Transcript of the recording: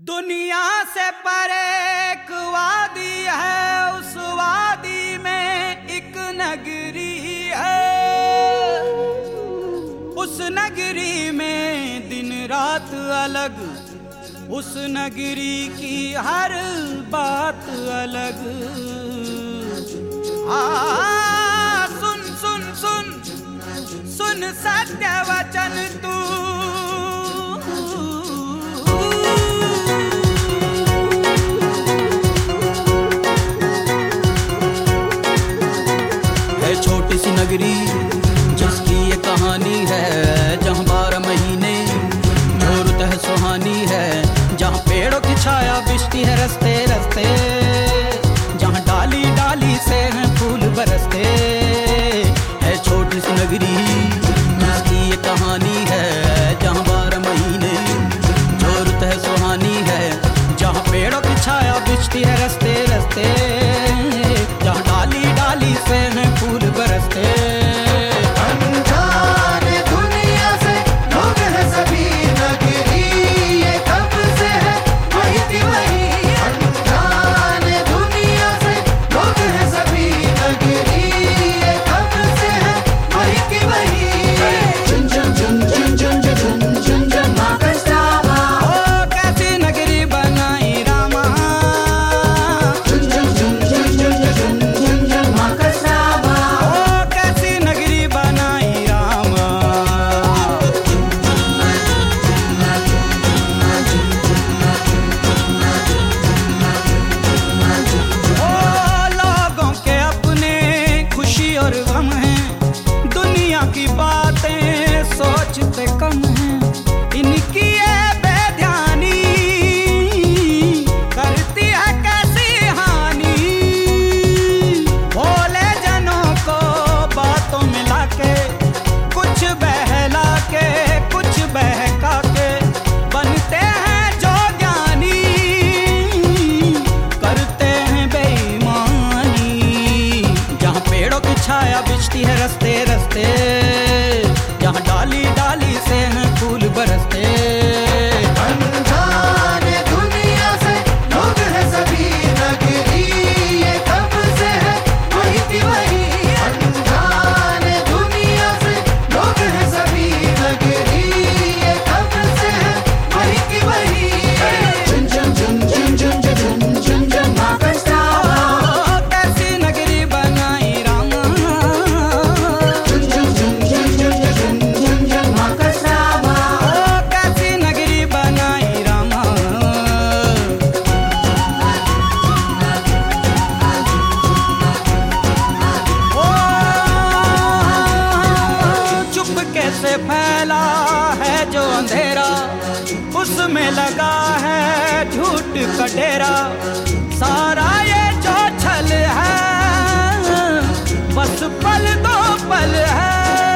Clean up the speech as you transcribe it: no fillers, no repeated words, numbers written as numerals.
दुनिया से परे एक वादी है, उस वादी में एक नगरी है। उस नगरी में दिन रात अलग, उस नगरी की हर बात अलग। सुन सुन सुन सुन सत्य वचन तू, छोटी सी नगरी जिसकी ये कहानी है, जहाँ 12 महीने जो रुत है सुहानी है, जहाँ पेड़ों की छाया बिछती है रस्ते रस्ते, जहाँ डाली डाली से हैं फूल बरसते। है छोटी सी नगरी जिसकी ये कहानी है, जहाँ 12 महीने जो रुत है सुहानी है, जहाँ पेड़ों की छाया बिछती है रस्ते रस्ते, जहाँ डाली डाली से हैं फूल बरसते। अनजाने दुनिया से लोग हैं सभी, नगरी ये कब से है वही थी वही। अनजाने दुनिया से लोग हैं सभी, नगरी ये कब से है वही थी वही। झुन झुन झुन झुन झुन झुन झुन झुन माकस रामा, ओ कैसी नगरी बनाई रामा। झुन झुन झुन झुन झुन झुन झुन झुन माकस रामा। ओ कैसी नगरी बनाई रामा। ओ लोगों के अपने खुशी और गम हैं, दुनिया की बातें सोचते कम हैं। इनकी ये बेध्यानी करती है कैसी हानि। भोले जनों को बातों में लाके, कुछ बहला के कुछ बहका के, बनते हैं जो ज्ञानी, करते हैं बेईमानी। जहाँ पेड़ों की छाया बिछती है रस्ते रस्ते, जहाँ डाली डाली से हैं फूल बरसते। अनजाने दुनिया से लोग हैं सभी, नगरी ये कब से है वही थी वही। अनजाने दुनिया से लोग हैं सभी, नगरी ये कब से है वही थी वही। झुन झुन झुन झुन झुन झुन झुन झुन माकस रामा, ओ कैसी नगरी बनाई रामा। झुन झुन झुन झुन झुन झुन झुन झुन माकस रामा। ओ कैसी नगरी बनाई रामा। ओ चुपके से फैला है जो अंधेरा, उसमें लगा है झूठ का डेरा। सारा ये जो छल है बस पल दो पल है।